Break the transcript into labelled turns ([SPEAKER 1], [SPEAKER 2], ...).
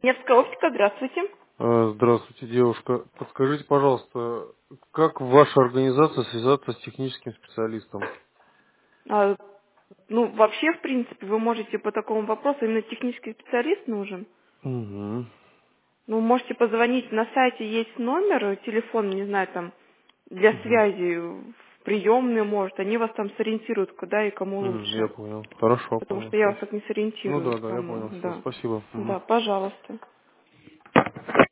[SPEAKER 1] Невская оптика, здравствуйте.
[SPEAKER 2] Здравствуйте, девушка. Подскажите, пожалуйста, как ваша организация связаться с техническим специалистом?
[SPEAKER 1] А, ну, вообще, в принципе, вы можете по такому вопросу, именно технический специалист нужен.
[SPEAKER 2] Угу.
[SPEAKER 1] Ну, можете позвонить, на сайте есть номер, телефон, не знаю, там, для
[SPEAKER 2] Угу.
[SPEAKER 1] связи, в приемные, может, они вас там сориентируют, куда и кому
[SPEAKER 2] Я
[SPEAKER 1] лучше.
[SPEAKER 2] понял. Хорошо,
[SPEAKER 1] Потому
[SPEAKER 2] понял.
[SPEAKER 1] что я
[SPEAKER 2] Всё.
[SPEAKER 1] вас так не
[SPEAKER 2] Ну
[SPEAKER 1] сориентирую,
[SPEAKER 2] да, я
[SPEAKER 1] кому,
[SPEAKER 2] понял. Все,
[SPEAKER 1] да.
[SPEAKER 2] спасибо. Мгм.
[SPEAKER 1] Да, пожалуйста.